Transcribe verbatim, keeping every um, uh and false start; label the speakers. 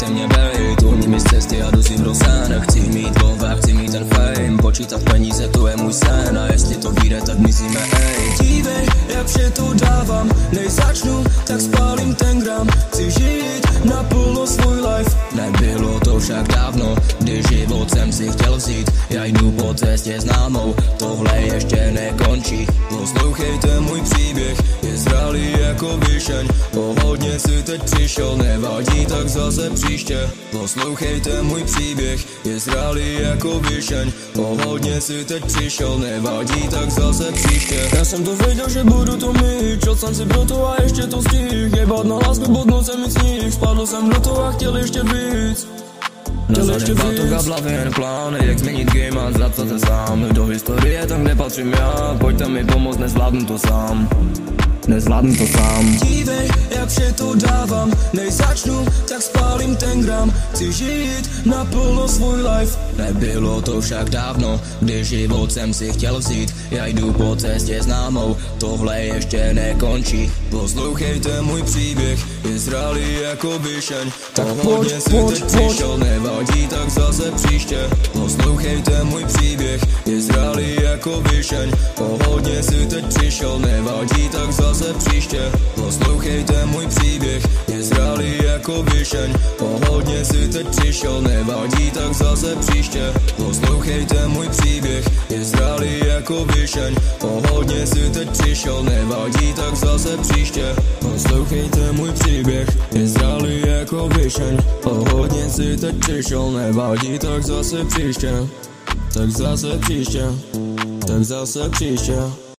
Speaker 1: nechte mě bejt, uhni mi z cesty a jdu si v rosen. Chci mít glove, chci mít ten fame, počítat peníze, to je můj sen. A jestli to vyjde, tak mizíme, ej. Dívej, jak vše to dávám, než začnu, tak spálím ten gram. Chci žít naplno svůj life, nebylo to však dávno, když život jsem si chtěl vzít. Já jdu po cestě známou, tohle ještě nekončí. Poslouchejte můj příběh, je zralý jako vyšeň. O hodně si teď přišel, nevadí, tak zase příště. Poslouchejte můj příběh, je zralý jako vyšeň. O hodně si teď přišel, nevadí, tak zase příště. Já jsem to věděl, že budu to mít, čel jsem si pro to a ještě to stih. Jebat na lásku, bodnul jsem mi sníh, spadl jsem do toho a chtěl ještě víc. Na zadém batoh a v hlavě jen plán, jak změnit game a zapsat se sám. Do historie tam, kde patřím já, pojďte mi pomoct, nezvládnu to sám. Nezvládnu to sám. Dívej, jak vše to dávám, než začnu, tak spálím ten gram. Chci žít naplno svůj life, nebylo to však dávno, když život jsem si chtěl vzít. Já jdu po cestě známou, tohle ještě nekončí. Poslouchejte můj příběh, je zralý jako vyšeň. Tak hodně si teď přišel, nevadí, tak zase příště. Poslouchejte můj příběh, je zralý jako vyšeň. O hodně si teď přišel, nevadí, tak zase zase příště. Poslouchejte můj příběh, je zralý jako vyšeň. O hodně si teď přišel, nevadí, tak zase příště. Poslouchejte můj příběh, je zralý jako vyšeň. O hodně si teď přišel, nevadí, tak zase příště. Poslouchejte můj příběh, je zralý jako vyšeň. O hodně si teď přišel, nevadí, tak zase příště. Tak zase příště, tak zase příště.